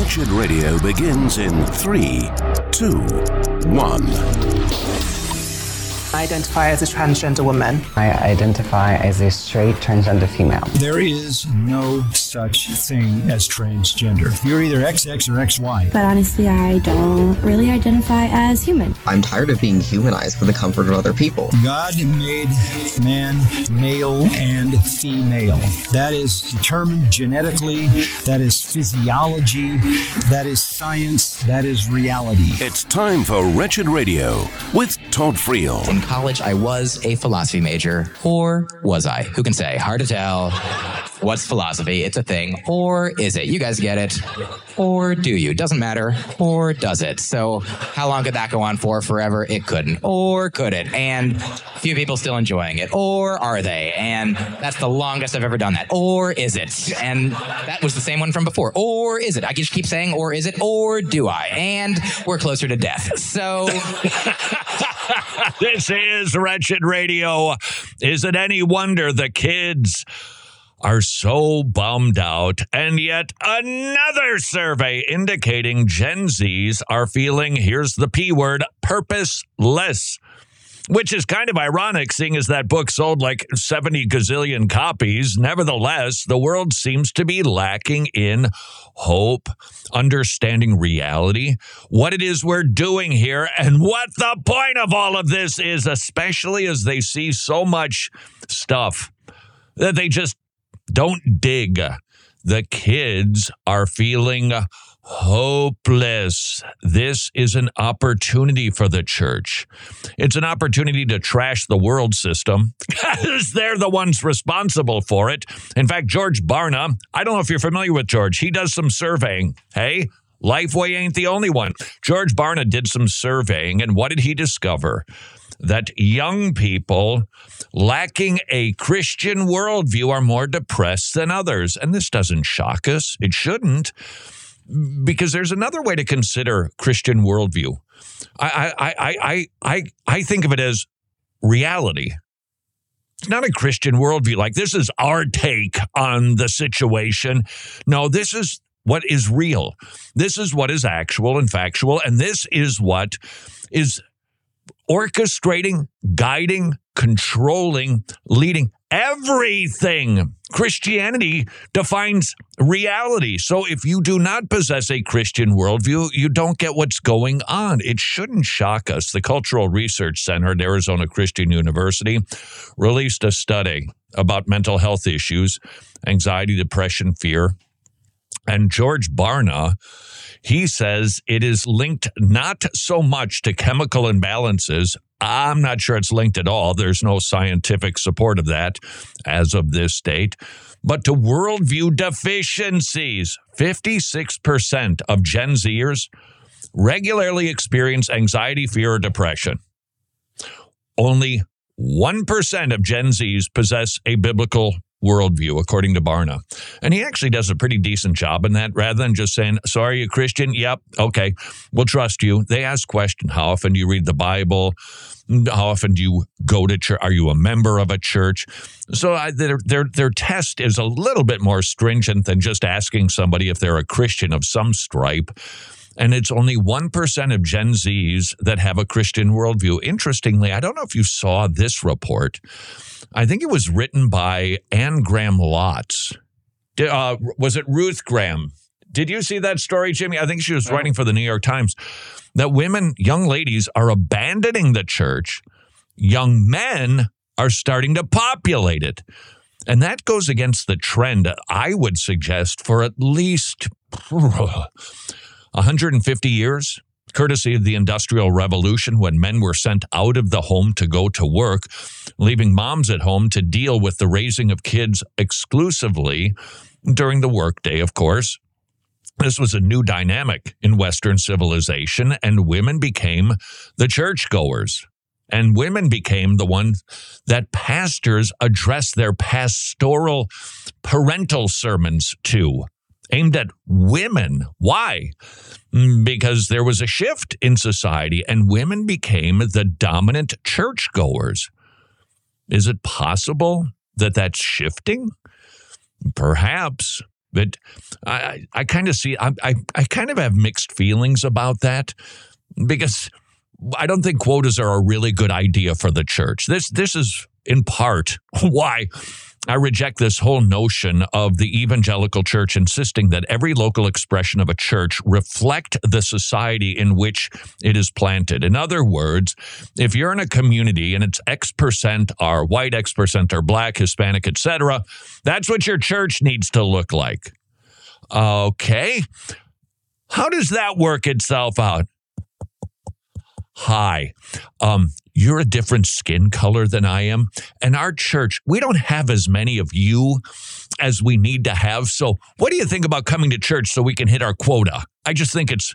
Wretched Radio begins in 3, 2, 1. I identify as a transgender woman. I identify as a straight transgender female. There is no such thing as transgender. You're either XX or XY. But honestly, I don't really identify as human. I'm tired of being humanized for the comfort of other people. God made man male and female. That is determined genetically. That is physiology. That is science. That is reality. It's time for Wretched Radio with Todd Friel. In college, I was a philosophy major. Or was I? Who can say? Hard to tell. What's philosophy? It's a thing. Or is it? You guys get it. Or do you? Doesn't matter. Or does it? So how long could that go on for? Forever? It couldn't. Or could it? And few people still enjoying it. Or are they? And that's the longest I've ever done that. Or is it? And that was the same one from before. Or is it? I just keep saying, or is it? Or do I? And we're closer to death. So... This is Wretched Radio. Is it any wonder the kids are so bummed out? And yet another survey indicating Gen Zs are feeling, here's the P word, purposeless. Which is kind of ironic, seeing as that book sold like 70 gazillion copies. Nevertheless, the world seems to be lacking in hope, understanding reality, what it is we're doing here, and what the point of all of this is, especially as they see so much stuff that they just don't dig. The kids are feeling hopeless. This is an opportunity for the church. It's an opportunity to trash the world system because they're the ones responsible for it. In fact, George Barna, I don't know if you're familiar with George. He does some surveying. Hey, Lifeway ain't the only one. George Barna did some surveying, and what did he discover? That young people lacking a Christian worldview are more depressed than others. And this doesn't shock us. It shouldn't. Because there's another way to consider Christian worldview. I think of it as reality. It's not a Christian worldview. Like, this is our take on the situation. No, this is what is real. This is what is actual and factual. And this is what is orchestrating, guiding, controlling, leading everything. Christianity defines reality. So if you do not possess a Christian worldview, you don't get what's going on. It shouldn't shock us. The Cultural Research Center at Arizona Christian University released a study about mental health issues, anxiety, depression, fear. And George Barna, he says it is linked not so much to chemical imbalances. I'm not sure it's linked at all. There's no scientific support of that as of this date. But to worldview deficiencies, 56% of Gen Zers regularly experience anxiety, fear, or depression. Only 1% of Gen Zs possess a biblical worldview, according to Barna. And he actually does a pretty decent job in that. Rather than just saying, so are you a Christian? Yep. Okay. We'll trust you. They ask questions. How often do you read the Bible? How often do you go to church? Are you a member of a church? So their test is a little bit more stringent than just asking somebody if they're a Christian of some stripe. And it's only 1% of Gen Zs that have a Christian worldview. Interestingly, I don't know if you saw this report. I think it was written by Anne Graham Lotz. Was it Ruth Graham? Did you see that story, Jimmy? I think she was writing for the New York Times. That women, young ladies, are abandoning the church. Young men are starting to populate it. And that goes against the trend, I would suggest, for at least 150 years, courtesy of the Industrial Revolution, when men were sent out of the home to go to work, leaving moms at home to deal with the raising of kids exclusively during the workday, of course. This was a new dynamic in Western civilization, and women became the churchgoers. And women became the ones that pastors addressed their pastoral parental sermons to, aimed at women. Why? Because there was a shift in society, and women became the dominant churchgoers. Is it possible that that's shifting? Perhaps. But I kind of see, I kind of have mixed feelings about that, because I don't think quotas are a really good idea for the church. This is in part why I reject this whole notion of the evangelical church insisting that every local expression of a church reflect the society in which it is planted. In other words, if you're in a community and it's X% are white, X% are black, Hispanic, etc., that's what your church needs to look like. Okay. How does that work itself out? Hi, you're a different skin color than I am. And our church, we don't have as many of you as we need to have. So what do you think about coming to church so we can hit our quota? I just think it's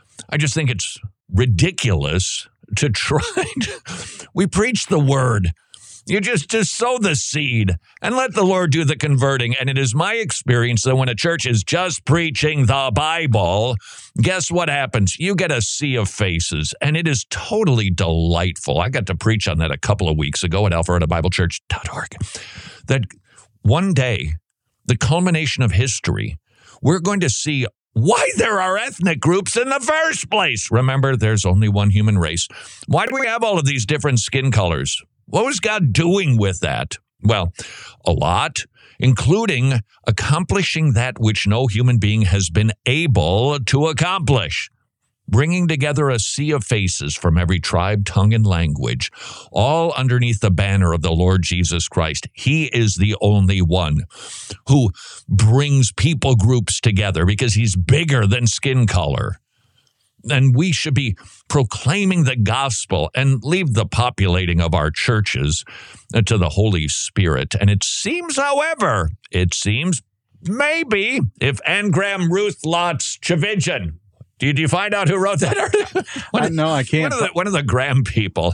ridiculous to try. We preach the word. You just sow the seed and let the Lord do the converting. And it is my experience that when a church is just preaching the Bible, guess what happens? You get a sea of faces, and it is totally delightful. I got to preach on that a couple of weeks ago at alpharettabiblechurch.org. That one day, the culmination of history, we're going to see why there are ethnic groups in the first place. Remember, there's only one human race. Why do we have all of these different skin colors? What was God doing with that? Well, a lot, including accomplishing that which no human being has been able to accomplish. Bringing together a sea of faces from every tribe, tongue, and language, all underneath the banner of the Lord Jesus Christ. He is the only one who brings people groups together because he's bigger than skin color. And we should be proclaiming the gospel and leave the populating of our churches to the Holy Spirit. And it seems, however, maybe if Anne Graham Ruth Lotz Chivijan, did you find out who wrote that article? No, I can't. One of the Graham people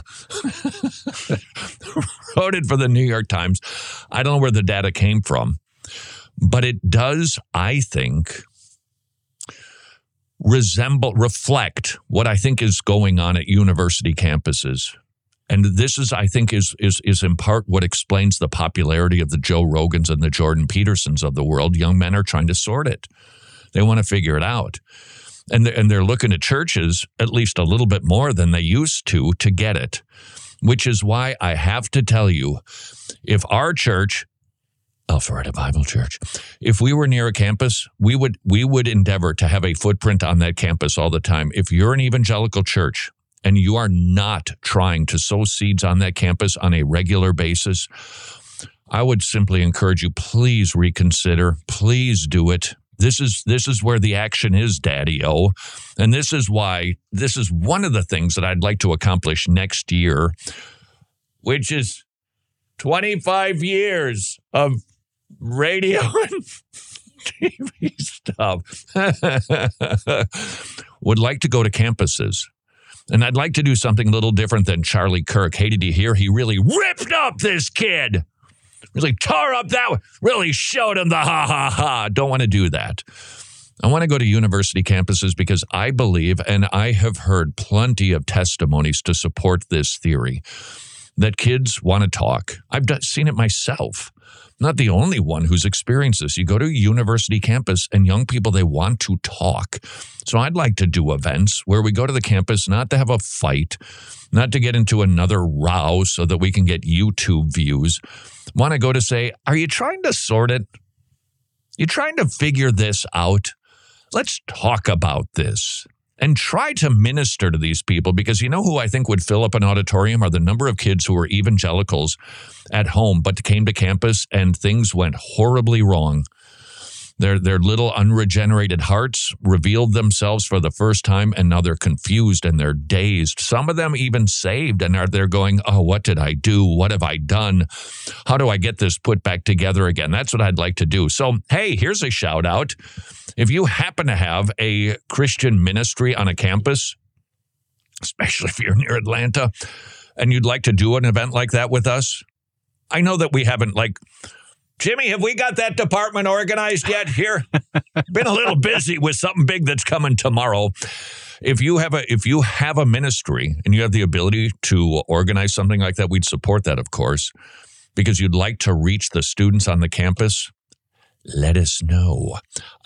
wrote it for the New York Times. I don't know where the data came from, but it does, I think, reflect what I think is going on at university campuses. And this is, I think, is in part what explains the popularity of the Joe Rogans and the Jordan Petersons of the world. Young men are trying to sort it. They want to figure it out. And they're looking at churches at least a little bit more than they used to get it, which is why I have to tell you, if our church, Alpharetta Bible Church, if we were near a campus, we would endeavor to have a footprint on that campus all the time. If you're an evangelical church and you are not trying to sow seeds on that campus on a regular basis, I would simply encourage you, please reconsider. Please do it. This is where the action is, Daddy-O. And this is one of the things that I'd like to accomplish next year, which is 25 years of radio and TV stuff. Would like to go to campuses. And I'd like to do something a little different than Charlie Kirk. Hey, did you hear? He really ripped up this kid. Really tore up that one. Really showed him the ha-ha-ha. Don't want to do that. I want to go to university campuses because I believe, and I have heard plenty of testimonies to support this theory, that kids want to talk. I've seen it myself. Not the only one who's experienced this. You go to a university campus and young people, they want to talk. So I'd like to do events where we go to the campus not to have a fight, not to get into another row so that we can get YouTube views. Want to go to say, are you trying to sort it? You trying to figure this out? Let's talk about this. And try to minister to these people, because you know who I think would fill up an auditorium are the number of kids who are evangelicals at home but came to campus and things went horribly wrong. Their little unregenerated hearts revealed themselves for the first time, and now they're confused and they're dazed. Some of them even saved, and they're going, oh, what did I do? What have I done? How do I get this put back together again? That's what I'd like to do. So, hey, here's a shout out. If you happen to have a Christian ministry on a campus, especially if you're near Atlanta, and you'd like to do an event like that with us, I know that we haven't, Jimmy, have we got that department organized yet here? Been a little busy with something big that's coming tomorrow. If you have a ministry and you have the ability to organize something like that, we'd support that, of course, because you'd like to reach the students on the campus. let us know.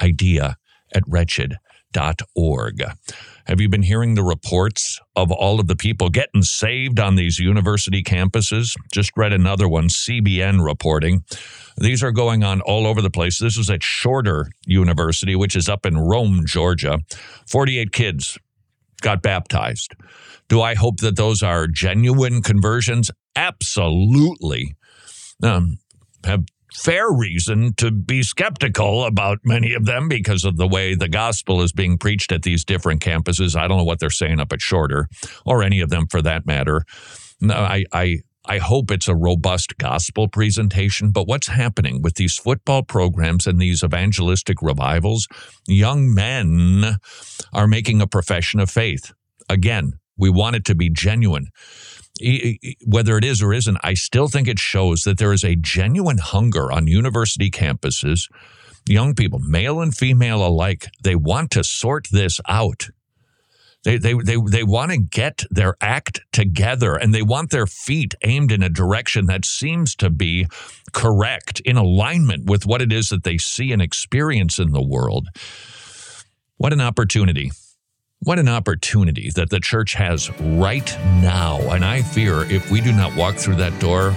idea@wretched.org. Have you been hearing the reports of all of the people getting saved on these university campuses? Just read another one, CBN reporting. These are going on all over the place. This is at Shorter University, which is up in Rome, Georgia. 48 kids got baptized. Do I hope that those are genuine conversions? Absolutely. Have fair reason to be skeptical about many of them because of the way the gospel is being preached at these different campuses. I don't know what they're saying up at Shorter, or any of them for that matter. No, I hope it's a robust gospel presentation, but what's happening with these football programs and these evangelistic revivals? Young men are making a profession of faith. Again, we want it to be genuine. Whether it is or isn't, I still think it shows that there is a genuine hunger on university campuses. Young people, male and female alike, they want to sort this out. They want to get their act together, and they want their feet aimed in a direction that seems to be correct, in alignment with what it is that they see and experience in the world. What an opportunity. What an opportunity that the church has right now. And I fear if we do not walk through that door,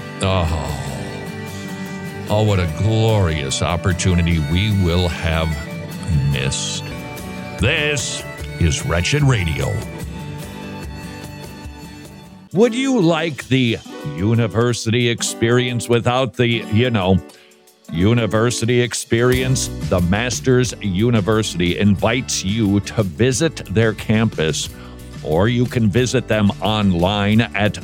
what a glorious opportunity we will have missed. This is Wretched Radio. Would you like the university experience without the, university experience? The Masters University invites you to visit their campus, or you can visit them online at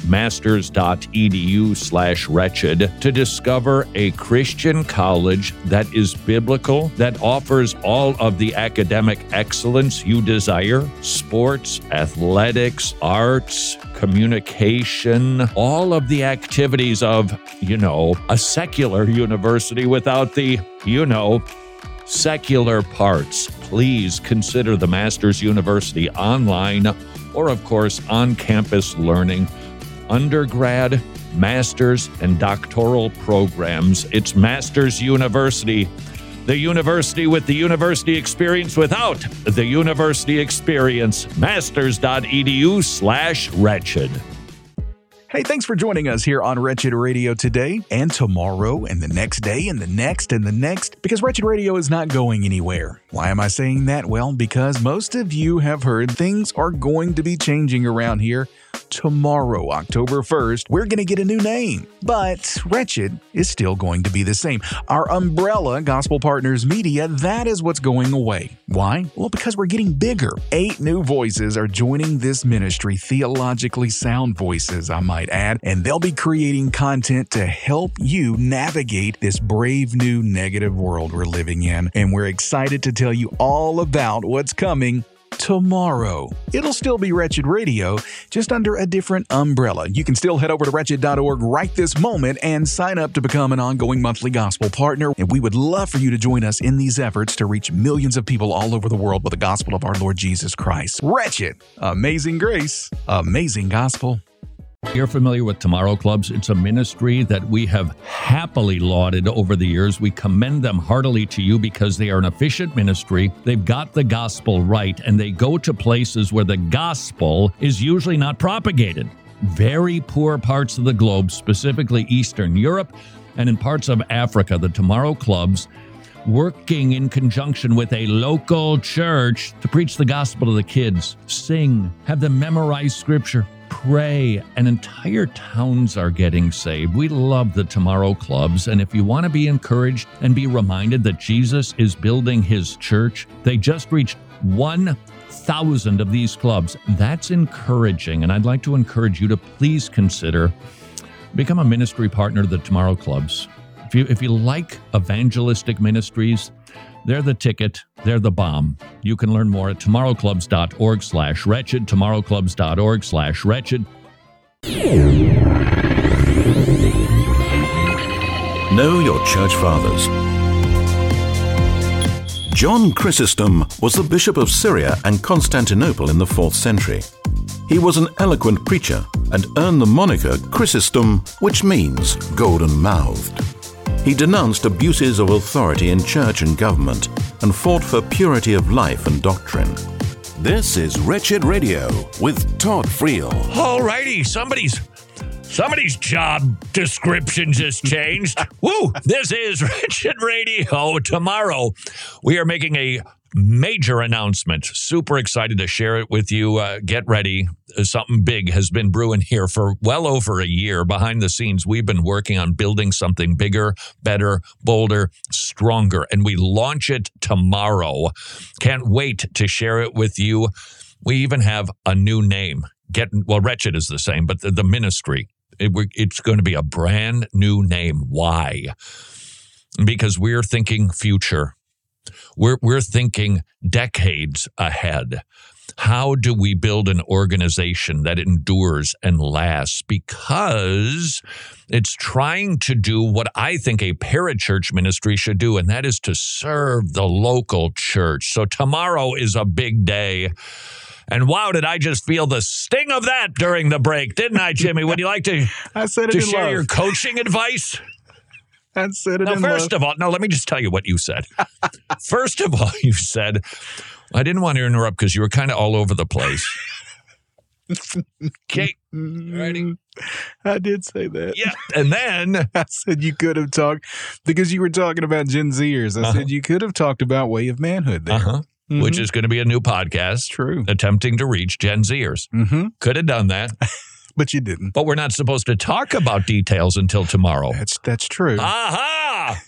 masters.edu/wretched to discover a Christian college that is biblical, that offers all of the academic excellence you desire: sports, athletics, arts, communication, all of the activities of, a secular university without the, secular parts. Please consider the Masters University online, or of course on-campus learning, undergrad, master's, and doctoral programs. It's Masters University, the university with the university experience without the university experience. Masters.edu/wretched. Hey, thanks for joining us here on Wretched Radio today and tomorrow and the next day and the next and the next, because Wretched Radio is not going anywhere. Why am I saying that? Well, because most of you have heard things are going to be changing around here. Tomorrow, October 1st, we're going to get a new name, but Wretched is still going to be the same. Our umbrella, Gospel Partners Media, that is what's going away. Why? Well, because we're getting bigger. 8 new voices are joining this ministry, theologically sound voices, I might add, and they'll be creating content to help you navigate this brave new negative world we're living in, and we're excited to tell you all about what's coming tomorrow. It'll still be Wretched Radio, just under a different umbrella. You can still head over to wretched.org right this moment and sign up to become an ongoing monthly gospel partner. And we would love for you to join us in these efforts to reach millions of people all over the world with the gospel of our Lord Jesus Christ. Wretched, amazing grace, amazing gospel. You're familiar with Tomorrow Clubs. It's a ministry that we have happily lauded over the years. We commend them heartily to you because they are an efficient ministry. They've got the gospel right, and they go to places where the gospel is usually not propagated. Very poor parts of the globe, specifically Eastern Europe and in parts of Africa. The Tomorrow Clubs, working in conjunction with a local church to preach the gospel to the kids, sing, have them memorize scripture, pray, and entire towns are getting saved. We love the Tomorrow Clubs, and if you want to be encouraged and be reminded that Jesus is building his church, they just reached 1,000 of these clubs. That's encouraging, and I'd like to encourage you to please consider become a ministry partner to the Tomorrow Clubs. If you like evangelistic ministries, they're the ticket. They're the bomb. You can learn more at tomorrowclubs.org/wretched, tomorrowclubs.org/wretched. Know your church fathers. John Chrysostom was the Bishop of Syria and Constantinople in the 4th century. He was an eloquent preacher and earned the moniker Chrysostom, which means golden-mouthed. He denounced abuses of authority in church and government and fought for purity of life and doctrine. This is Wretched Radio with Todd Friel. All righty, somebody's job description just changed. Woo! This is Wretched Radio. Tomorrow, we are making a major announcement. Super excited to share it with you. Get ready. Something big has been brewing here for well over a year. Behind the scenes, we've been working on building something bigger, better, bolder, stronger, and we launch it tomorrow. Can't wait to share it with you. We even have a new name. Wretched is the same, but the ministry, it's going to be a brand new name. Why? Because we're thinking future. We're thinking decades ahead. How do we build an organization that endures and lasts? Because it's trying to do what I think a parachurch ministry should do, and that is to serve the local church. So tomorrow is a big day. And wow, did I just feel the sting of that during the break, didn't I, Jimmy? Would you like to, I said it share love. your coaching advice? I said it now, in first love. of all, let me just tell you what you said. First of all, you said, I didn't want to interrupt because you were kind of all over the place. Okay. Ready? I did say that. Yeah. And then I said you could have talked, because you were talking about Gen Zers. I said you could have talked about Way of Manhood there. Which is going to be a new podcast. True. Attempting to reach Gen Zers. Could have done that. But you didn't. But we're not supposed to talk about details until tomorrow. That's true. Aha!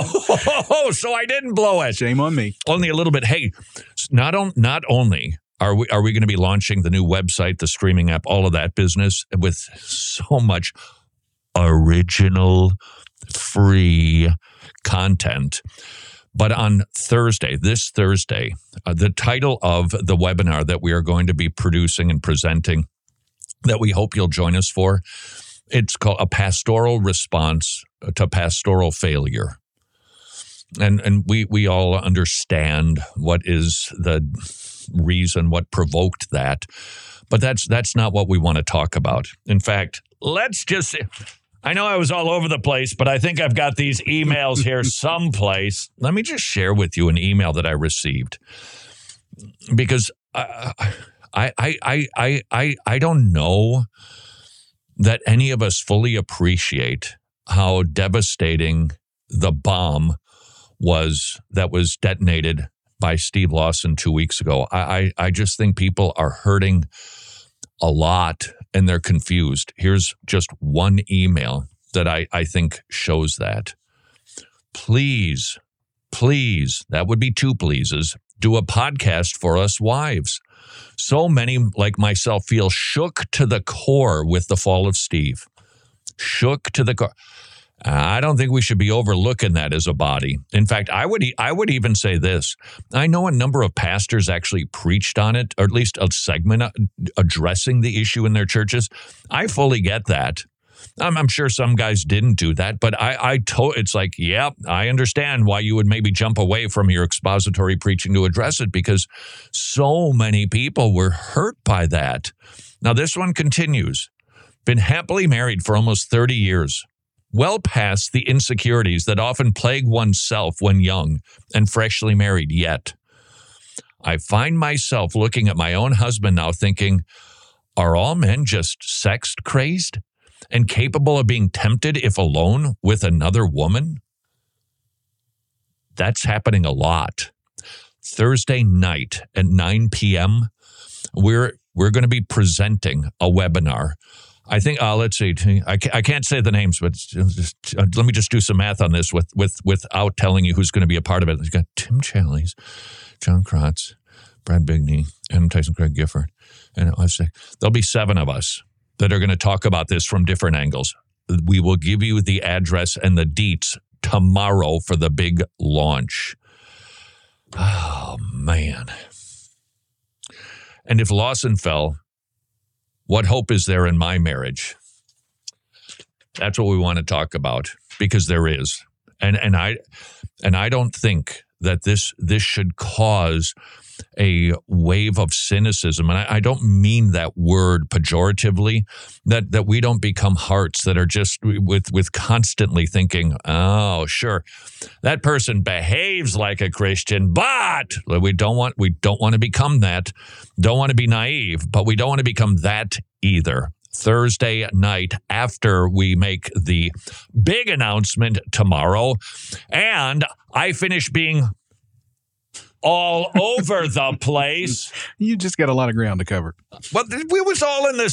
So I didn't blow it. Shame on me. Only a little bit. Hey, not only are we going to be launching the new website, the streaming app, all of that business with so much original, free content. But on Thursday, this Thursday, the title of the webinar that we are going to be producing and presenting, that we hope you'll join us for, it's called A Pastoral Response to Pastoral Failure. And we all understand what is the reason, what provoked that. But that's not what we want to talk about. In fact, I know I was all over the place, but I think I've got these emails here someplace. Let me just share with you an email that I received, because I don't know that any of us fully appreciate how devastating the bomb was that was detonated by Steve Lawson 2 weeks ago. I just think people are hurting a lot and they're confused. Here's just one email that I think shows that. Please, that would be two pleases, do a podcast for us wives. So many like myself feel shook to the core with the fall of Steve. Shook to the core. I don't think we should be overlooking that as a body. In fact, I would even say this. I know a number of pastors actually preached on it, or at least a segment addressing the issue in their churches. I fully get that. I'm sure some guys didn't do that, but it's like, yeah, I understand why you would maybe jump away from your expository preaching to address it, because so many people were hurt by that. Now, this one continues. Been happily married for almost 30 years. Well past the insecurities that often plague oneself when young and freshly married, yet I find myself looking at my own husband now thinking, are all men just sex crazed and capable of being tempted if alone with another woman? That's happening a lot. Thursday night at 9 p.m., we're going to be presenting a webinar. I think, let's see, I can't say the names, but let me just do some math on this without telling you who's going to be a part of it. We've got Tim Challies, John Kratz, Brad Bigney, M. Tyson, Craig Gifford. And there'll be 7 of us that are going to talk about this from different angles. We will give you the address and the deets tomorrow for the big launch. Oh, man. And if Lawson fell, what hope is there in my marriage? That's what we want to talk about, because there is. And I don't think that this should cause a wave of cynicism, and I don't mean that word pejoratively, that we don't become hearts that are just with constantly thinking, oh, sure, that person behaves like a Christian, but we don't want to become that. Don't want to be naive, but we don't want to become that either. Thursday night after we make the big announcement tomorrow, and I finish being all over the place. You just got a lot of ground to cover. Well, it was all the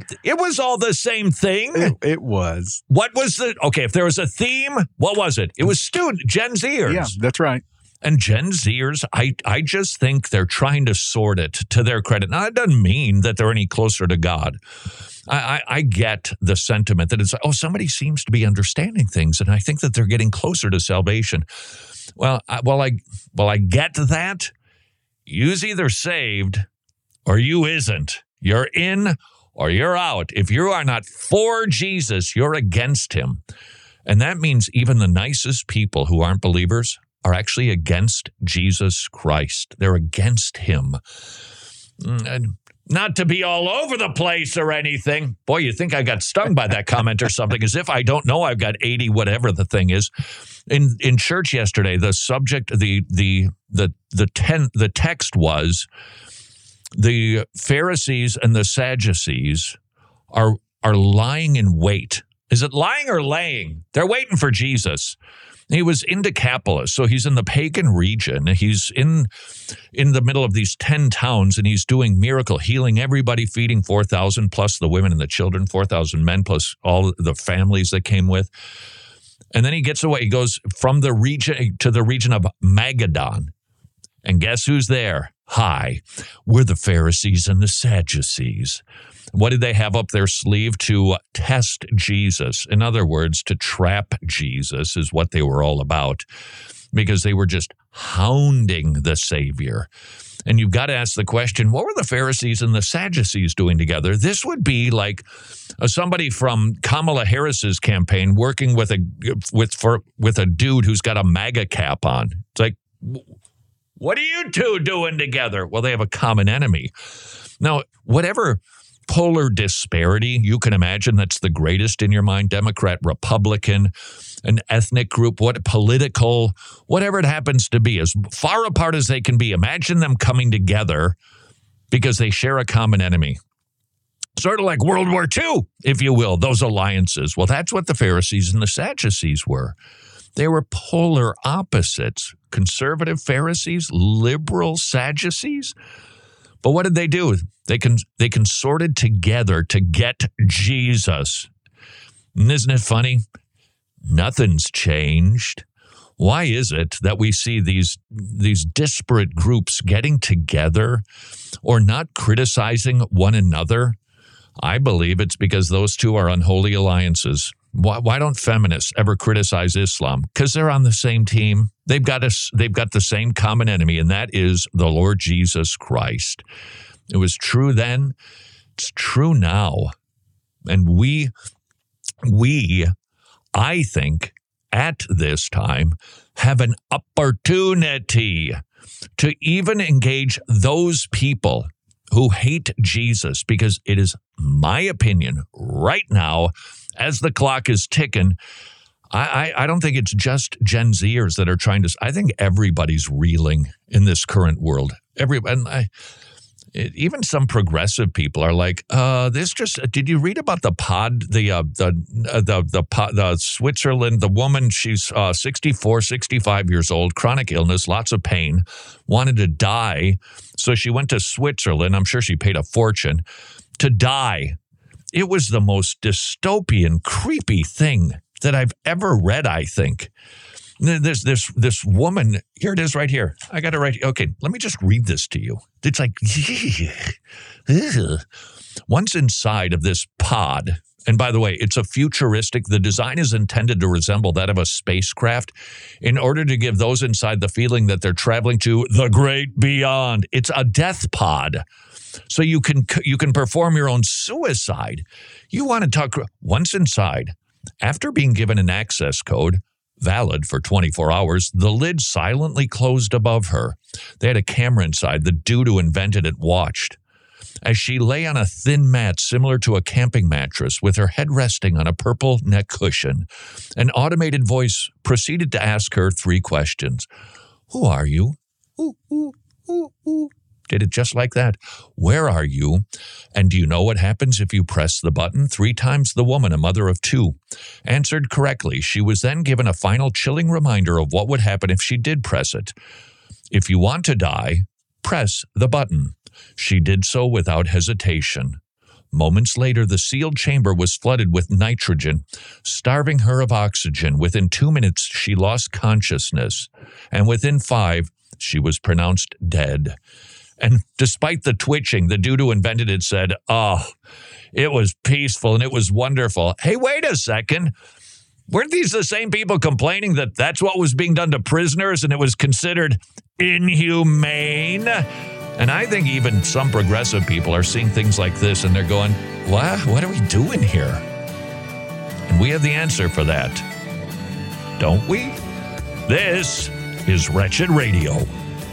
same thing. It was. What was if there was a theme, what was it? It was Gen Zers. Yeah, that's right. And Gen Zers, I just think they're trying to sort it to their credit. Now, that doesn't mean that they're any closer to God. I get the sentiment that it's, somebody seems to be understanding things, and I think that they're getting closer to salvation. Well, I get that. You's either saved or you isn't. You're in or you're out. If you are not for Jesus, you're against him. And that means even the nicest people who aren't believers are actually against Jesus Christ. They're against him. And not to be all over the place or anything. Boy, you think I got stung by that comment or something, as if I don't know I've got 80, whatever the thing is. In church yesterday, the subject, the text was the Pharisees and the Sadducees are lying in wait. Is it lying or laying? They're waiting for Jesus. He was in Decapolis, so he's in the pagan region. He's in the middle of these 10 towns, and he's doing miracle, healing everybody, feeding 4,000 plus the women and the children, 4,000 men plus all the families that came with. And then he gets away. He goes from the region to the region of Magadan. And guess who's there? Hi, we're the Pharisees and the Sadducees. What did they have up their sleeve? To test Jesus. In other words, to trap Jesus is what they were all about, because they were just hounding the Savior. And you've got to ask the question, what were the Pharisees and the Sadducees doing together? This would be like somebody from Kamala Harris's campaign working with a dude who's got a MAGA cap on. It's like, what are you two doing together? Well, they have a common enemy. Now, whatever polar disparity you can imagine that's the greatest in your mind, Democrat, Republican, an ethnic group, political, whatever it happens to be, as far apart as they can be, imagine them coming together because they share a common enemy. Sort of like World War II, if you will, those alliances. Well, that's what the Pharisees and the Sadducees were. They were polar opposites. Conservative Pharisees, liberal Sadducees. But what did they do? They consorted together to get Jesus. And isn't it funny? Nothing's changed. Why is it that we see these disparate groups getting together or not criticizing one another? I believe it's because those two are unholy alliances. Why don't feminists ever criticize Islam? Because they're on the same team. They've got the same common enemy, and that is the Lord Jesus Christ. It was true then. It's true now. And we, I think, at this time, have an opportunity to even engage those people who hate Jesus, because it is my opinion right now, as the clock is ticking, I don't think it's just Gen Zers that are trying to. I think everybody's reeling in this current world. Even some progressive people are like, did you read about the Switzerland, the woman, she's 64, 65 years old, chronic illness, lots of pain, wanted to die. So she went to Switzerland. I'm sure she paid a fortune to die. It was the most dystopian, creepy thing that I've ever read, I think. There's this woman, here it is right here. I got it right. Okay, let me just read this to you. It's like, once inside of this pod, and by the way, it's a futuristic, the design is intended to resemble that of a spacecraft in order to give those inside the feeling that they're traveling to the great beyond. It's a death pod. So you can perform your own suicide. You want to talk, once inside, after being given an access code, Valid for 24 hours, the lid silently closed above her. They had a camera inside. The dude who invented it watched. As she lay on a thin mat similar to a camping mattress with her head resting on a purple neck cushion, an automated voice proceeded to ask her 3 questions. Who are you? Ooh, ooh, ooh, ooh. Did it just like that. Where are you? And do you know what happens if you press the button? 3 times the woman, a mother of 2, answered correctly. She was then given a final chilling reminder of what would happen if she did press it. If you want to die, press the button. She did so without hesitation. Moments later, the sealed chamber was flooded with nitrogen, starving her of oxygen. Within 2 minutes, she lost consciousness, and within 5, she was pronounced dead. And despite the twitching, the dude who invented it said, "Oh, it was peaceful and it was wonderful." Hey, wait a second. Weren't these the same people complaining that that's what was being done to prisoners and it was considered inhumane? And I think even some progressive people are seeing things like this and they're going, what are we doing here? And we have the answer for that. Don't we? This is Wretched Radio.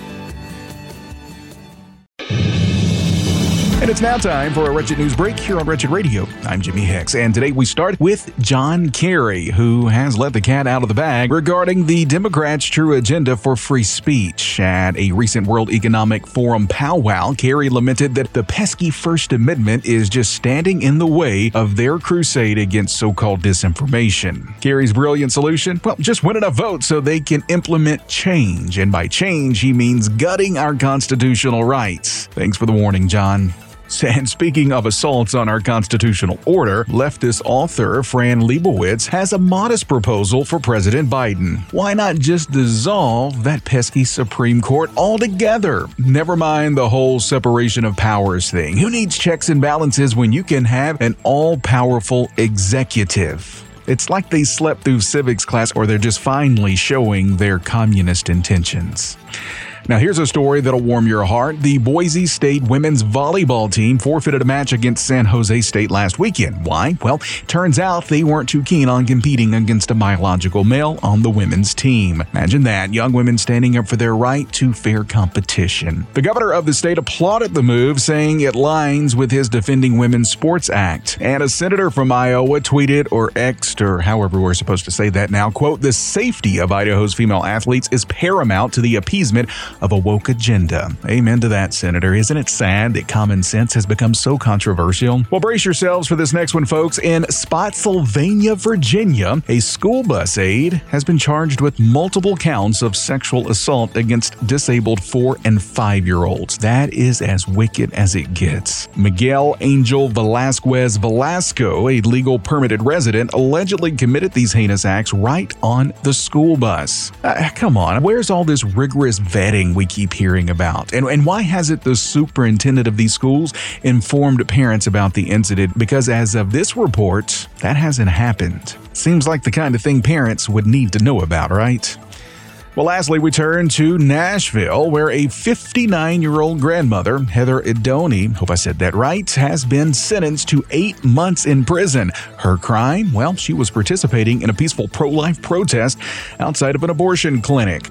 And it's now time for a Wretched News Break here on Wretched Radio. I'm Jimmy Hicks, and today we start with John Kerry, who has let the cat out of the bag regarding the Democrats' true agenda for free speech. At a recent World Economic Forum powwow, Kerry lamented that the pesky First Amendment is just standing in the way of their crusade against so-called disinformation. Kerry's brilliant solution? Well, just win enough votes so they can implement change. And by change, he means gutting our constitutional rights. Thanks for the warning, John. And speaking of assaults on our constitutional order, leftist author Fran Lebowitz has a modest proposal for President Biden. Why not just dissolve that pesky Supreme Court altogether? Never mind the whole separation of powers thing. Who needs checks and balances when you can have an all-powerful executive? It's like they slept through civics class or they're just finally showing their communist intentions. Now, here's a story that'll warm your heart. The Boise State women's volleyball team forfeited a match against San Jose State last weekend. Why? Well, turns out they weren't too keen on competing against a biological male on the women's team. Imagine that, young women standing up for their right to fair competition. The governor of the state applauded the move, saying it aligns with his Defending Women's Sports Act. And a senator from Iowa tweeted or X'd, or however we're supposed to say that now, quote, "The safety of Idaho's female athletes is paramount to the appeasement of a woke agenda." Amen to that, Senator. Isn't it sad that common sense has become so controversial? Well, brace yourselves for this next one, folks. In Spotsylvania, Virginia, a school bus aide has been charged with multiple counts of sexual assault against disabled 4- and 5-year-olds. That is as wicked as it gets. Miguel Angel Velasquez Velasco, a legal permitted resident, allegedly committed these heinous acts right on the school bus. Come on, where's all this rigorous vetting we keep hearing about? And why hasn't the superintendent of these schools informed parents about the incident? Because as of this report, that hasn't happened. Seems like the kind of thing parents would need to know about, right? Well, lastly, we turn to Nashville, where a 59-year-old grandmother, Heather Idoni, hope I said that right, has been sentenced to 8 months in prison. Her crime? Well, she was participating in a peaceful pro-life protest outside of an abortion clinic.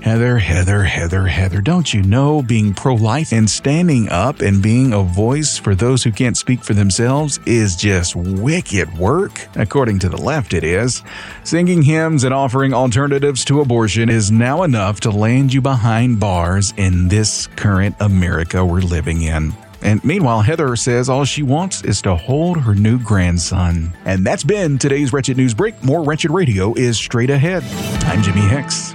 Heather, don't you know being pro-life and standing up and being a voice for those who can't speak for themselves is just wicked work? According to the left, it is. Singing hymns and offering alternatives to abortion is now enough to land you behind bars in this current America we're living in. And meanwhile, Heather says all she wants is to hold her new grandson. And that's been today's Wretched News Break. More Wretched Radio is straight ahead. I'm Jimmy Hicks.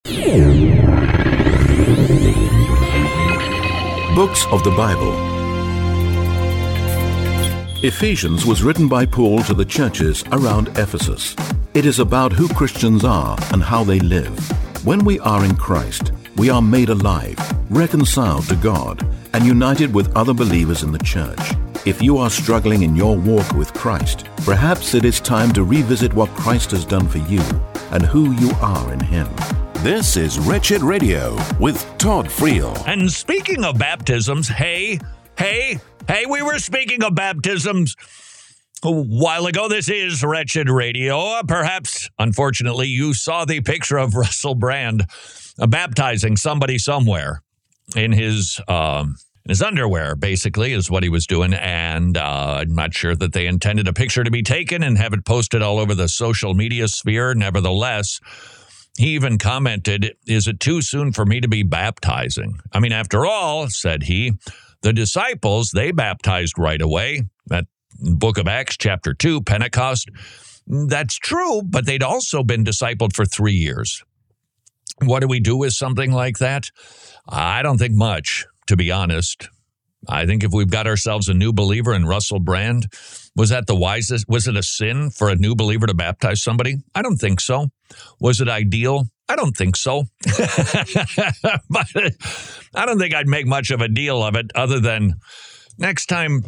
Books of the Bible. Ephesians was written by Paul to the churches around Ephesus. It is about who Christians are and how they live. When we are in Christ, we are made alive, reconciled to God, and united with other believers in the church. If you are struggling in your walk with Christ, perhaps it is time to revisit what Christ has done for you and who you are in Him. This is Wretched Radio with Todd Friel. And speaking of baptisms, hey, we were speaking of baptisms. A while ago, this is Wretched Radio. Perhaps, unfortunately, you saw the picture of Russell Brand baptizing somebody somewhere in his underwear, basically, is what he was doing. And I'm not sure that they intended a picture to be taken and have it posted all over the social media sphere. Nevertheless, he even commented, "Is it too soon for me to be baptizing? I mean, after all," said he, "the disciples, they baptized right away." That Book of Acts, chapter 2, Pentecost. That's true, but they'd also been discipled for 3 years. What do we do with something like that? I don't think much, to be honest. I think if we've got ourselves a new believer in Russell Brand, was that the wisest? Was it a sin for a new believer to baptize somebody? I don't think so. Was it ideal? I don't think so. But I don't think I'd make much of a deal of it other than next time,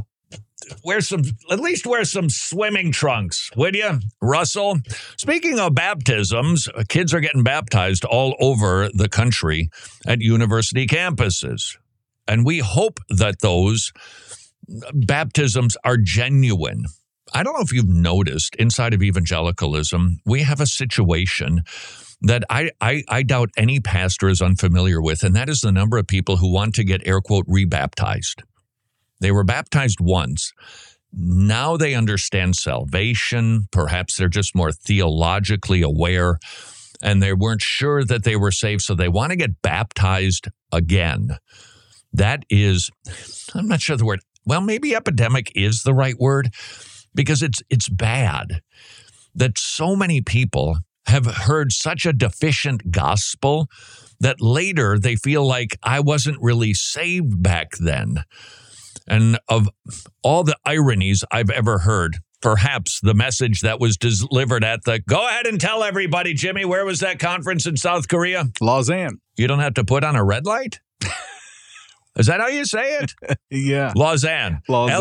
at least wear some swimming trunks, would you, Russell? Speaking of baptisms, kids are getting baptized all over the country at university campuses. And we hope that those baptisms are genuine. I don't know if you've noticed inside of evangelicalism, we have a situation that I doubt any pastor is unfamiliar with, and that is the number of people who want to get, air quote, rebaptized. They were baptized once. Now they understand salvation. Perhaps they're just more theologically aware, and they weren't sure that they were saved, so they want to get baptized again. That is, I'm not sure the word, well, maybe epidemic is the right word, because it's bad that so many people have heard such a deficient gospel that later they feel like I wasn't really saved back then. And of all the ironies I've ever heard, perhaps the message that was delivered at go ahead and tell everybody, Jimmy, where was that conference in South Korea? Lausanne. You don't have to put on a red light? Is that how you say it? Yeah. Lausanne.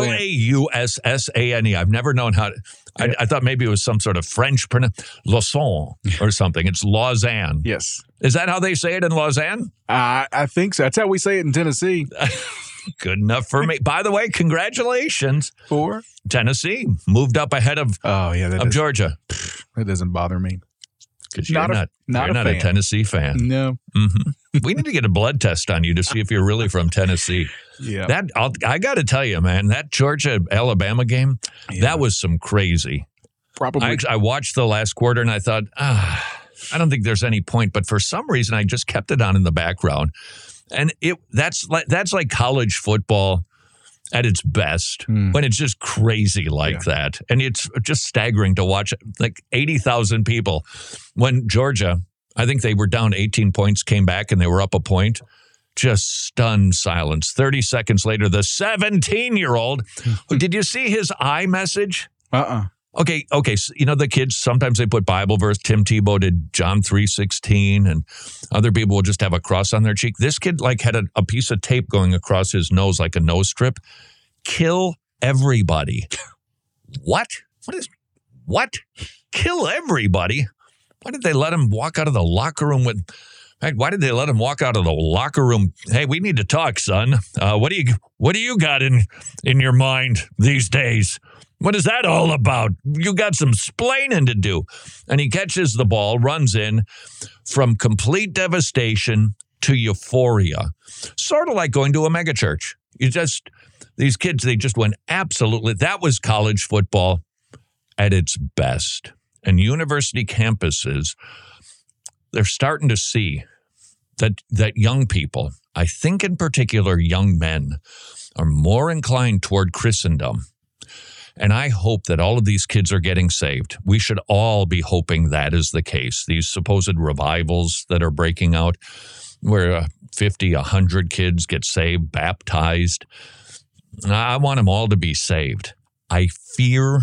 Laussane. I've never known how to. I thought maybe it was some sort of French pronunciation. Lausanne or something. It's Lausanne. Yes. Is that how they say it in Lausanne? I think so. That's how we say it in Tennessee. Good enough for me. By the way, congratulations. For? Tennessee moved up ahead of Georgia. That doesn't bother me. Because you're not a Tennessee fan. No. Mm-hmm. We need to get a blood test on you to see if you're really from Tennessee. Yeah. I got to tell you, man, that Georgia-Alabama game, that was some crazy. Probably. I watched the last quarter and I thought, I don't think there's any point. But for some reason, I just kept it on in the background. And that's like college football at its best, when it's just crazy like that. And it's just staggering to watch, like 80,000 people. When Georgia, I think they were down 18 points, came back and they were up a point. Just stunned silence. 30 seconds later, the 17-year-old, did you see his iMessage? Okay. So, the kids, sometimes they put Bible verse. Tim Tebow did John 3:16, and other people will just have a cross on their cheek. This kid had a piece of tape going across his nose like a nose strip. Kill everybody. What? What? Kill everybody? Why did they let him walk out of the locker room with... Why did they let him walk out of the locker room? Hey, we need to talk, son. What do you got in your mind these days? What is that all about? You got some splaining to do. And he catches the ball, runs in from complete devastation to euphoria. Sort of like going to a megachurch. These kids, they just went absolutely, that was college football at its best. And university campuses, they're starting to see that young people, I think in particular young men, are more inclined toward Christendom. And I hope that all of these kids are getting saved. We should all be hoping that is the case. These supposed revivals that are breaking out where 50, 100 kids get saved, baptized. I want them all to be saved. I fear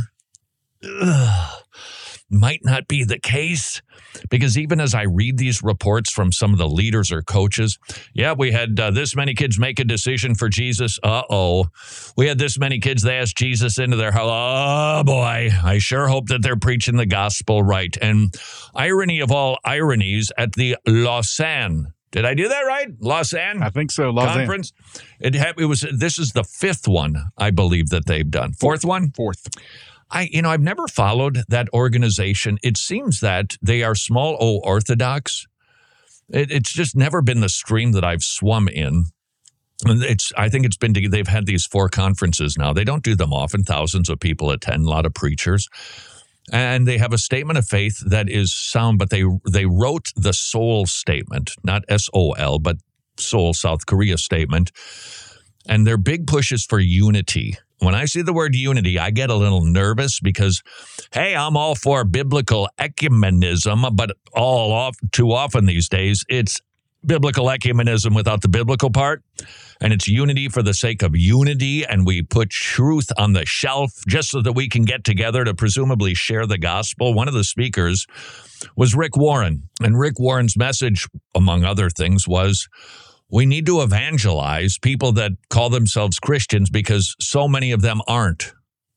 might not be the case, because even as I read these reports from some of the leaders or coaches, we had this many kids make a decision for Jesus. We had this many kids, they asked Jesus into their house. Oh, boy, I sure hope that they're preaching the gospel right. And irony of all ironies, at the Lausanne, did I do that right? Lausanne? I think so, Lausanne. Conference? This is the fifth one, I believe, that they've done. Fourth one? Fourth. I've never followed that organization. It seems that they are small O orthodox. It's just never been the stream that I've swum in. I think they've had these 4 conferences now. They don't do them often. Thousands of people attend, a lot of preachers. And they have a statement of faith that is sound, but they wrote the Seoul statement, not SOL, but Seoul, South Korea statement. And their big push is for unity. When I see the word unity, I get a little nervous because, hey, I'm all for biblical ecumenism, but too often these days, it's biblical ecumenism without the biblical part, and it's unity for the sake of unity, and we put truth on the shelf just so that we can get together to presumably share the gospel. One of the speakers was Rick Warren, and Rick Warren's message, among other things, was we need to evangelize people that call themselves Christians because so many of them aren't.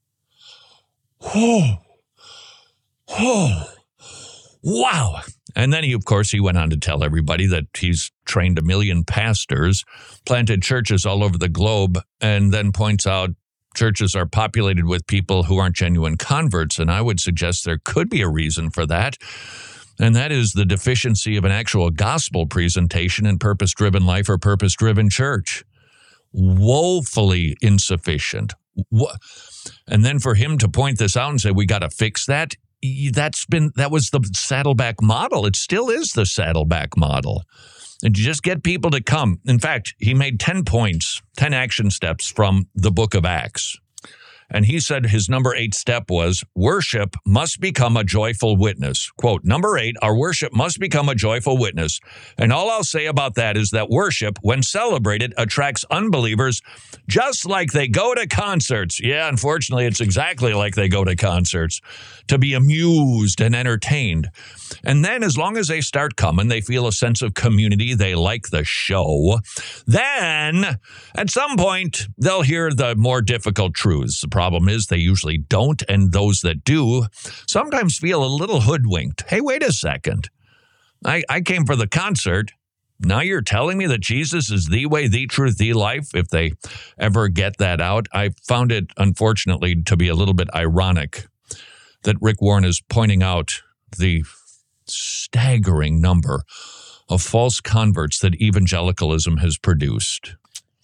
Wow. And then he went on to tell everybody that he's trained 1 million pastors, planted churches all over the globe, and then points out churches are populated with people who aren't genuine converts. And I would suggest there could be a reason for that. And that is the deficiency of an actual gospel presentation in purpose-driven life or purpose-driven church. Woefully insufficient. And then for him to point this out and say, we got to fix that, that was the Saddleback model. It still is the Saddleback model. And you just get people to come. In fact, he made 10 points, 10 action steps from the book of Acts. And he said his number 8 step was, worship must become a joyful witness. Quote, number 8, our worship must become a joyful witness. And all I'll say about that is that worship, when celebrated, attracts unbelievers just like they go to concerts. Yeah, unfortunately, it's exactly like they go to concerts, to be amused and entertained. And then as long as they start coming, they feel a sense of community, they like the show. Then, at some point, they'll hear the more difficult truths. The problem is they usually don't, and those that do sometimes feel a little hoodwinked. Hey, wait a second. I came for the concert. Now you're telling me that Jesus is the way, the truth, the life, if they ever get that out. I found it, unfortunately, to be a little bit ironic that Rick Warren is pointing out the staggering number of false converts that evangelicalism has produced.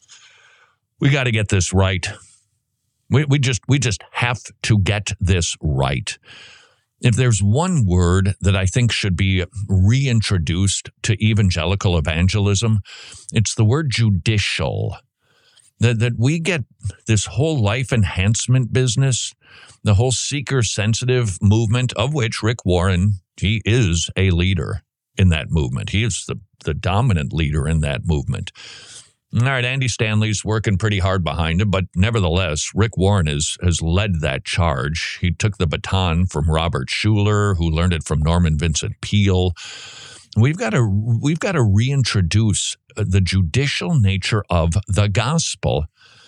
We got to get this right. We just have to get this right. If there's one word that I think should be reintroduced to evangelical evangelism, it's the word judicial. That we get this whole life enhancement business, the whole seeker-sensitive movement, of which Rick Warren, he is a leader in that movement. He is the dominant leader in that movement. All right, Andy Stanley's working pretty hard behind him, but nevertheless, Rick Warren has led that charge. He took the baton from Robert Schuller, who learned it from Norman Vincent Peale. We've got to reintroduce the judicial nature of the gospel.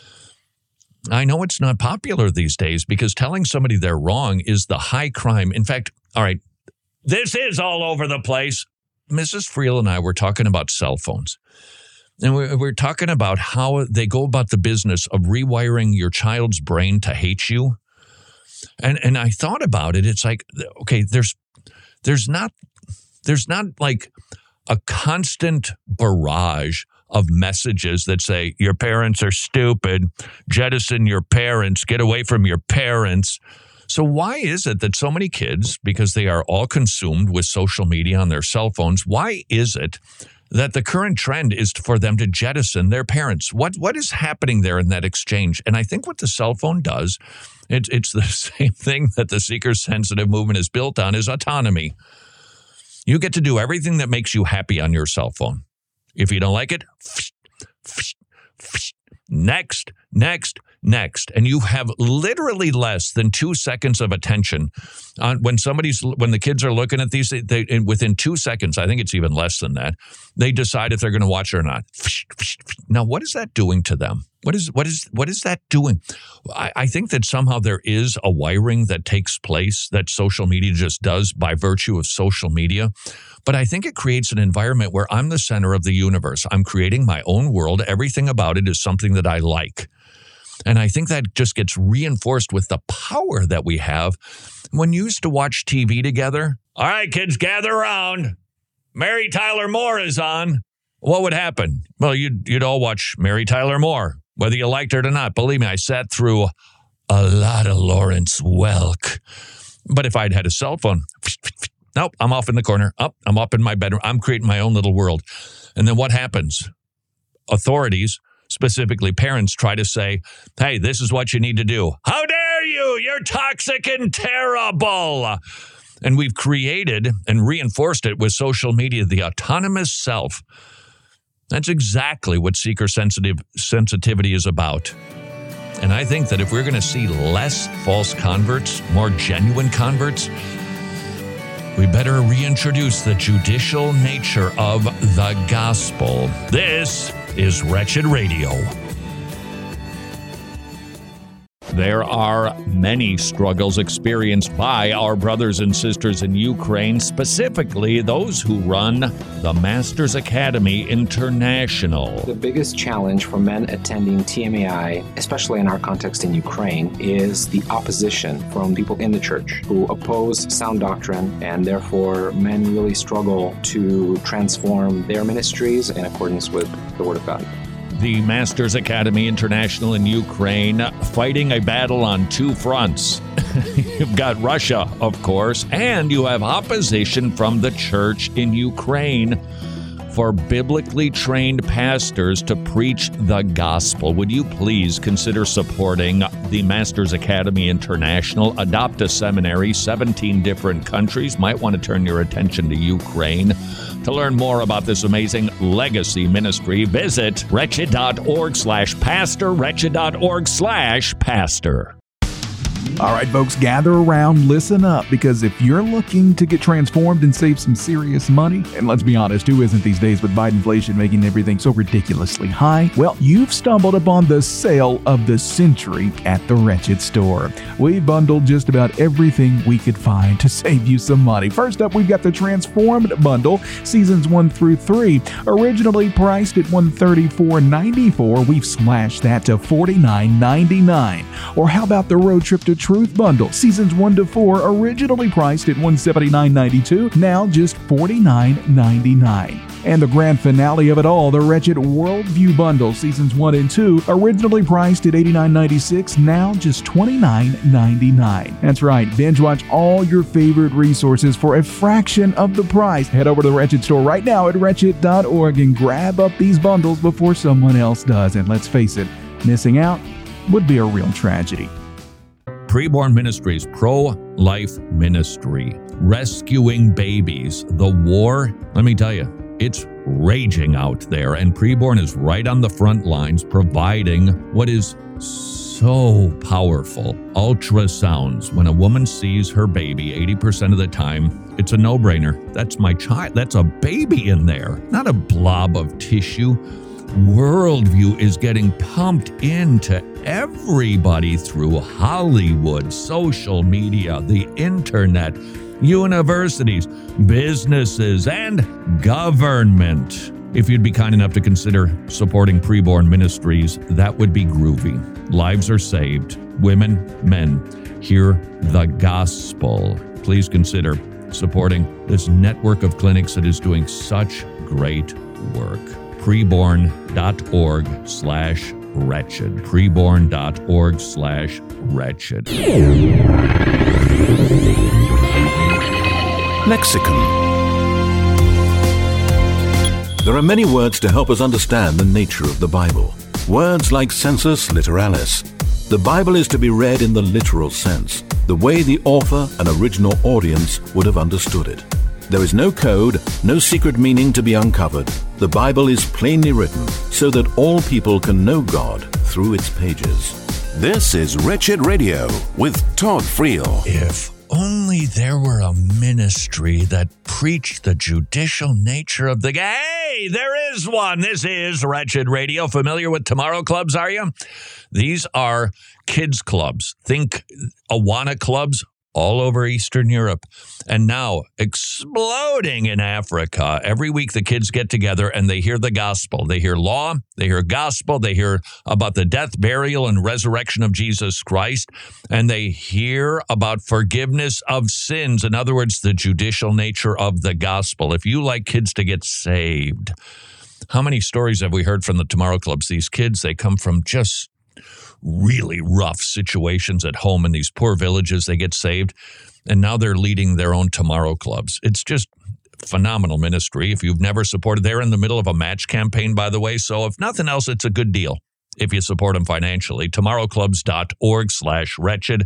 I know it's not popular these days because telling somebody they're wrong is the high crime. In fact, all right, this is all over the place. Mrs. Friel and I were talking about cell phones. And we're talking about how they go about the business of rewiring your child's brain to hate you. And I thought about it. It's like, okay, there's not like a constant barrage of messages that say, your parents are stupid, jettison your parents, get away from your parents. So why is it that so many kids, because they are all consumed with social media on their cell phones, why is it that the current trend is for them to jettison their parents? What is happening there in that exchange? And I think what the cell phone does, it's the same thing that the seeker-sensitive movement is built on, is autonomy. You get to do everything that makes you happy on your cell phone. If you don't like it, next. And you have literally less than 2 seconds of attention when the kids are looking at these. Within 2 seconds, I think it's even less than that, they decide if they're going to watch it or not. Now, what is that doing to them? What is that doing? I think that somehow there is a wiring that takes place that social media just does by virtue of social media. But I think it creates an environment where I'm the center of the universe. I'm creating my own world. Everything about it is something that I like. And I think that just gets reinforced with the power that we have when you used to watch TV together. All right, kids, gather around. Mary Tyler Moore is on. What would happen? Well, you'd all watch Mary Tyler Moore, whether you liked her or not. Believe me, I sat through a lot of Lawrence Welk. But if I'd had a cell phone, nope, I'm off in the corner. I'm up in my bedroom. I'm creating my own little world. And then what happens? Authorities, specifically parents, try to say, hey, this is what you need to do. How dare you? You're toxic and terrible. And we've created and reinforced it with social media, the autonomous self. That's exactly what seeker sensitivity is about. And I think that if we're going to see less false converts, more genuine converts, we better reintroduce the judicial nature of the gospel. This is Wretched Radio. There are many struggles experienced by our brothers and sisters in Ukraine, specifically those who run the Masters Academy International. The biggest challenge for men attending TMAI, especially in our context in Ukraine, is the opposition from people in the church who oppose sound doctrine, and therefore men really struggle to transform their ministries in accordance with the Word of God. The Masters Academy International in Ukraine fighting a battle on two fronts. You've got Russia, of course, and you have opposition from the church in Ukraine for biblically trained pastors to preach the gospel. Would you please consider supporting the Masters Academy International? Adopt a seminary, 17 different countries. Might want to turn your attention to Ukraine. To learn more about this amazing legacy ministry, visit wretched.org/pastor, wretched.org/pastor. All right, folks, gather around, listen up, because if you're looking to get transformed and save some serious money, and let's be honest, who isn't these days with Biden inflation making everything so ridiculously high? Well, you've stumbled upon the sale of the century at the Wretched store. We bundled just about everything we could find to save you some money. First up, we've got the Transformed Bundle, Seasons 1 through 3. Originally priced at $134.94, we've slashed that to $49.99. Or how about the Road Trip to Truth Bundle, Seasons 1 to 4, originally priced at $179.92, now just $49.99. And the grand finale of it all, the Wretched Worldview Bundle, Seasons 1 and 2, originally priced at $89.96, now just $29.99. That's right, binge watch all your favorite resources for a fraction of the price. Head over to the Wretched store right now at wretched.org and grab up these bundles before someone else does. And let's face it, missing out would be a real tragedy. Preborn Ministries, pro-life ministry, rescuing babies. The war, let me tell you, it's raging out there, and Preborn is right on the front lines providing what is so powerful. Ultrasounds. When a woman sees her baby, 80% of the time, it's a no-brainer. That's my child. That's a baby in there, not a blob of tissue. Worldview is getting pumped into everybody through Hollywood, social media, the internet, universities, businesses, and government. If you'd be kind enough to consider supporting Preborn Ministries, that would be groovy. Lives are saved. Women, men, hear the gospel. Please consider supporting this network of clinics that is doing such great work. Preborn.org/wretched. Preborn.org/wretched. Lexicon. There are many words to help us understand the nature of the Bible. Words like sensus literalis. The Bible is to be read in the literal sense, the way the author and original audience would have understood it. There is no code, no secret meaning to be uncovered. The Bible is plainly written so that all people can know God through its pages. This is Wretched Radio with Todd Friel. If only there were a ministry that preached the judicial nature of the... Hey, there is one. This is Wretched Radio. Familiar with Tomorrow Clubs, are you? These are kids clubs. Think Awana clubs. all over Eastern Europe, and now exploding in Africa. Every week the kids get together and they hear the gospel. They hear law, they hear gospel, they hear about the death, burial, and resurrection of Jesus Christ, and they hear about forgiveness of sins. In other words, the judicial nature of the gospel. If you like kids to get saved, how many stories have we heard from the Tomorrow Clubs? These kids, they come from just really rough situations at home in these poor villages. They get saved, and now they're leading their own Tomorrow Clubs. It's just phenomenal ministry. If you've never supported, they're in the middle of a match campaign, by the way. So if nothing else, it's a good deal if you support them financially. Tomorrowclubs.org/wretched.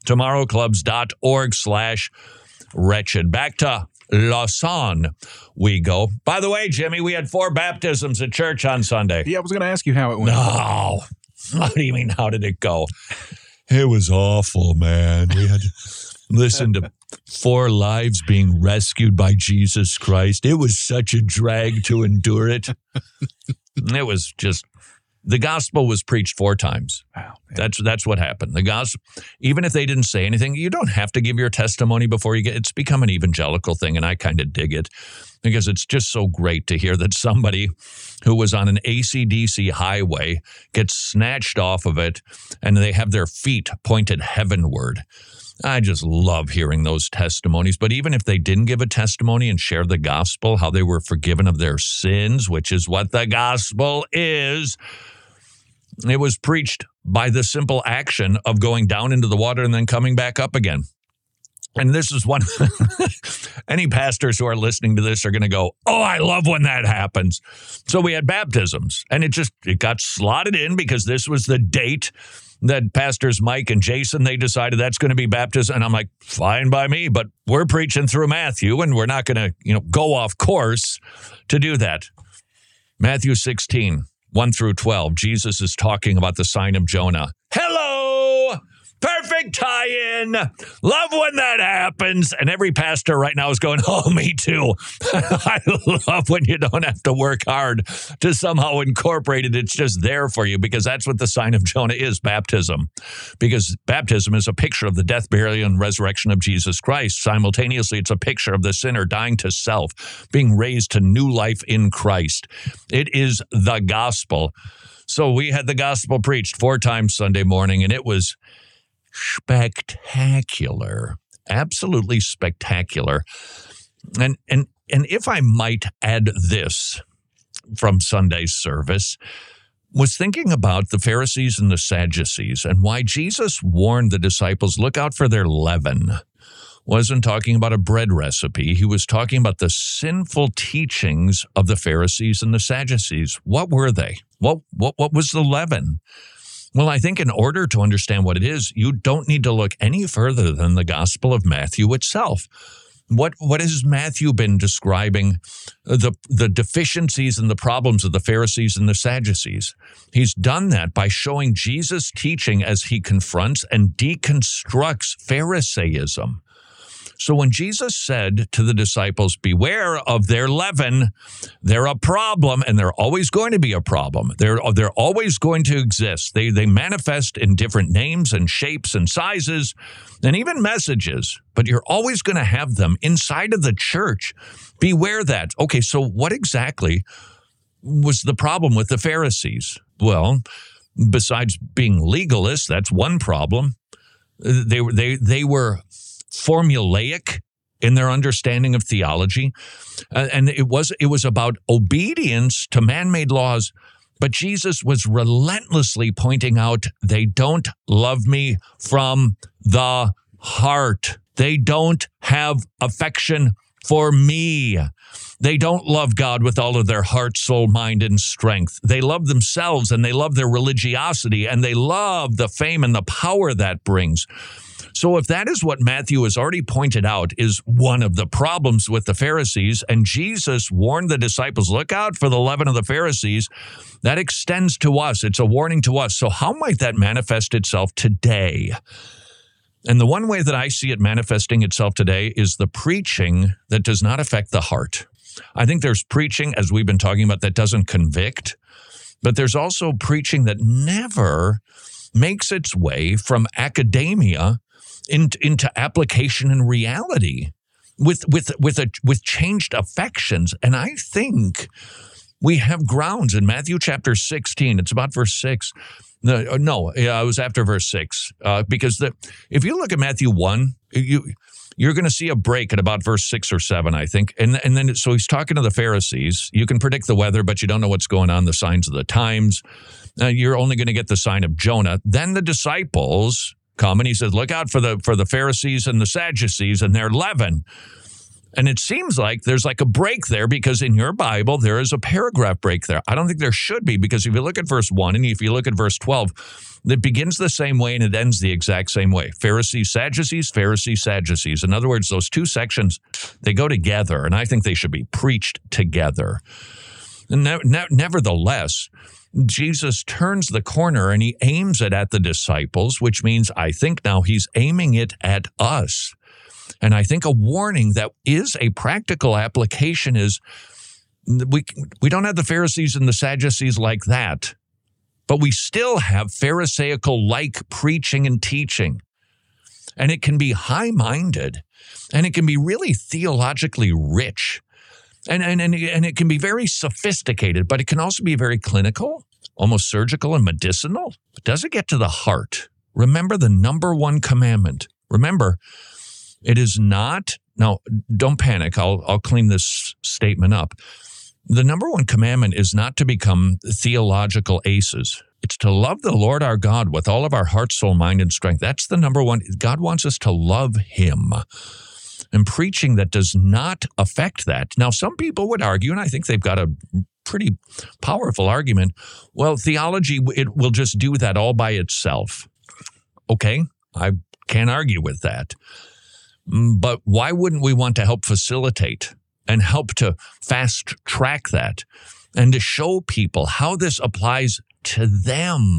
Tomorrowclubs.org/wretched. Back to Lausanne we go. By the way, Jimmy, we had 4 baptisms at church on Sunday. Yeah, I was going to ask you how it went. No. What do you mean, how did it go? It was awful, man. We had to listen to 4 lives being rescued by Jesus Christ. It was such a drag to endure it. It was just, the gospel was preached 4 times. Wow. That's what happened. The gospel, even if they didn't say anything, you don't have to give your testimony before you get, it's become an evangelical thing, and I kind of dig it because it's just so great to hear that somebody who was on an AC/DC highway gets snatched off of it and they have their feet pointed heavenward. I just love hearing those testimonies. But even if they didn't give a testimony and share the gospel, how they were forgiven of their sins, which is what the gospel is, it was preached by the simple action of going down into the water and then coming back up again. And this is one, any pastors who are listening to this are going to go, oh, I love when that happens. So we had baptisms, and it got slotted in because this was the date that Pastors Mike and Jason, they decided that's going to be baptism. And I'm like, fine by me, but we're preaching through Matthew, and we're not going to, go off course to do that. Matthew 16, 1-12, Jesus is talking about the sign of Jonah. Hello! Perfect tie-in. Love when that happens. And every pastor right now is going, oh, me too. I love when you don't have to work hard to somehow incorporate it. It's just there for you because that's what the sign of Jonah is, baptism. Because baptism is a picture of the death, burial, and resurrection of Jesus Christ. Simultaneously, it's a picture of the sinner dying to self, being raised to new life in Christ. It is the gospel. So we had the gospel preached 4 times Sunday morning, and it was spectacular, absolutely spectacular. And if I might add this from Sunday's service, was thinking about the Pharisees and the Sadducees and why Jesus warned the disciples, look out for their leaven. Wasn't talking about a bread recipe. He was talking about the sinful teachings of the Pharisees and the Sadducees. What were they? What was the leaven? Well, I think in order to understand what it is, you don't need to look any further than the Gospel of Matthew itself. What has Matthew been describing the deficiencies and the problems of the Pharisees and the Sadducees? He's done that by showing Jesus' teaching as he confronts and deconstructs Pharisaism. So when Jesus said to the disciples, beware of their leaven, they're a problem, and they're always going to be a problem. They're always going to exist. They manifest in different names and shapes and sizes and even messages, but you're always going to have them inside of the church. Beware that. Okay, so what exactly was the problem with the Pharisees? Well, besides being legalists, that's one problem. They were formulaic in their understanding of theology, and it was about obedience to man-made laws. But Jesus was relentlessly pointing out they don't love me from the heart. They don't have affection for me. They don't love God with all of their heart, soul, mind, and strength. They love themselves, and they love their religiosity, and they love the fame and the power that brings. So if that is what Matthew has already pointed out is one of the problems with the Pharisees, and Jesus warned the disciples, look out for the leaven of the Pharisees, that extends to us. It's a warning to us. So how might that manifest itself today? And the one way that I see it manifesting itself today is the preaching that does not affect the heart. I think there's preaching, as we've been talking about, that doesn't convict, but there's also preaching that never makes its way from academia into application and reality with changed affections. And I think we have grounds in Matthew chapter 16. It's about verse 6. It was after verse 6. Because if you look at Matthew 1, you're going to see a break at about verse 6 or 7, I think. And then, so he's talking to the Pharisees. You can predict the weather, but you don't know what's going on, the signs of the times. You're only going to get the sign of Jonah. Then the disciples come, and he says, look out for the Pharisees and the Sadducees and their leaven. And it seems like there's like a break there, because in your Bible, there is a paragraph break there. I don't think there should be, because if you look at verse 1 and if you look at verse 12, it begins the same way and it ends the exact same way. Pharisees, Sadducees, Pharisees, Sadducees. In other words, those two sections, they go together, and I think they should be preached together. And nevertheless, Jesus turns the corner and he aims it at the disciples, which means I think now he's aiming it at us. And I think a warning that is a practical application is we don't have the Pharisees and the Sadducees like that, but we still have Pharisaical-like preaching and teaching. And it can be high-minded, and it can be really theologically rich. And it can be very sophisticated, but it can also be very clinical, almost surgical and medicinal. But does it get to the heart? Remember the number one commandment. Remember, it is not, now don't panic, I'll clean this statement up. The number one commandment is not to become theological aces. It's to love the Lord our God with all of our heart, soul, mind, and strength. That's the number one. God wants us to love him. And preaching that does not affect that. Now, some people would argue, and I think they've got a pretty powerful argument, well, theology, it will just do that all by itself. Okay, I can't argue with that. But why wouldn't we want to help facilitate and help to fast track that and to show people how this applies to them?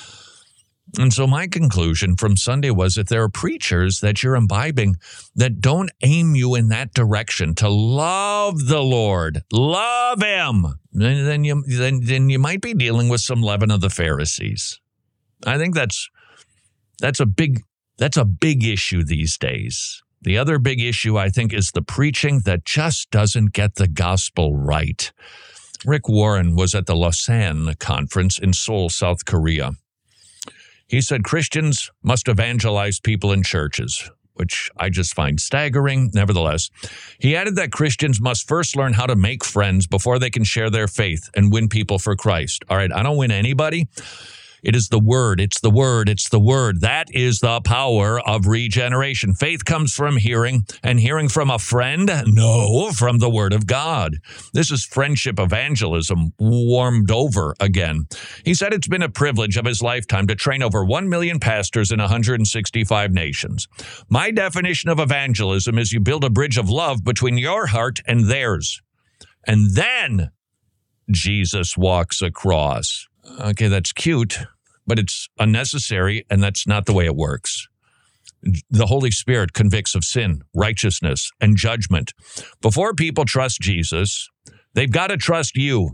And so my conclusion from Sunday was, if there are preachers that you're imbibing that don't aim you in that direction to love the Lord, love him, then you might be dealing with some leaven of the Pharisees. I think that's a big issue these days. The other big issue, I think, is the preaching that just doesn't get the gospel right. Rick Warren was at the Lausanne conference in Seoul, South Korea. He said Christians must evangelize people in churches, which I just find staggering. Nevertheless, he added that Christians must first learn how to make friends before they can share their faith and win people for Christ. All right, I don't win anybody. It is the word. It's the word. It's the word. That is the power of regeneration. Faith comes from hearing, and hearing from a friend? No, from the word of God. This is friendship evangelism warmed over again. He said it's been a privilege of his lifetime to train over 1 million pastors in 165 nations. My definition of evangelism is you build a bridge of love between your heart and theirs. And then Jesus walks across. Okay, that's cute, but it's unnecessary, and that's not the way it works. The Holy Spirit convicts of sin, righteousness, and judgment. Before people trust Jesus, they've got to trust you.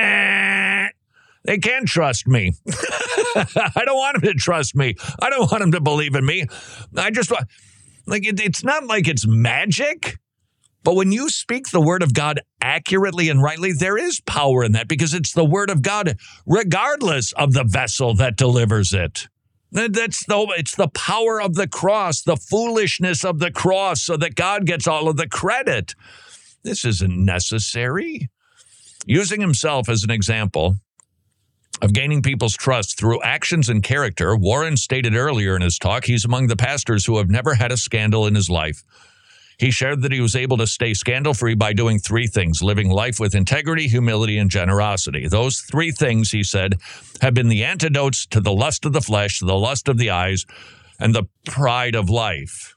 They can't trust me. I don't want them to trust me. I don't want them to believe in me. I just want, it's not like it's magic. But when you speak the word of God accurately and rightly, there is power in that, because it's the word of God regardless of the vessel that delivers it. It's the power of the cross, the foolishness of the cross, so that God gets all of the credit. This isn't necessary. Using himself as an example of gaining people's trust through actions and character, Warren stated earlier in his talk, he's among the pastors who have never had a scandal in his life. He shared that he was able to stay scandal-free by doing 3 things: living life with integrity, humility, and generosity. Those 3 things, he said, have been the antidotes to the lust of the flesh, the lust of the eyes, and the pride of life.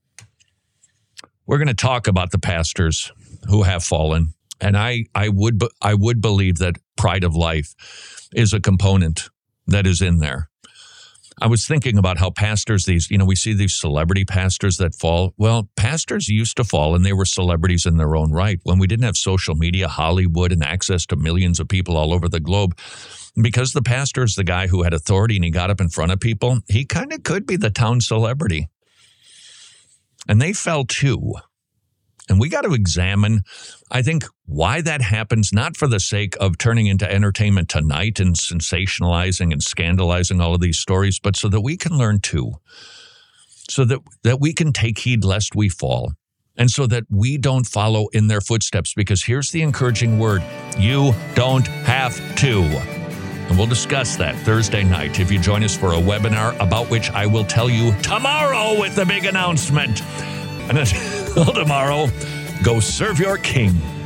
We're going to talk about the pastors who have fallen, and I would believe that pride of life is a component that is in there. I was thinking about how pastors, we see these celebrity pastors that fall. Well, pastors used to fall, and they were celebrities in their own right. When we didn't have social media, Hollywood, and access to millions of people all over the globe, because the pastor is the guy who had authority and he got up in front of people, he kind of could be the town celebrity. and they fell too. And we got to examine, I think, why that happens, not for the sake of turning into Entertainment Tonight and sensationalizing and scandalizing all of these stories, but so that we can learn too, so that we can take heed lest we fall, and so that we don't follow in their footsteps. Because here's the encouraging word: you don't have to. And we'll discuss that Thursday night if you join us for a webinar about which I will tell you tomorrow with the big announcement. And until tomorrow, go serve your King.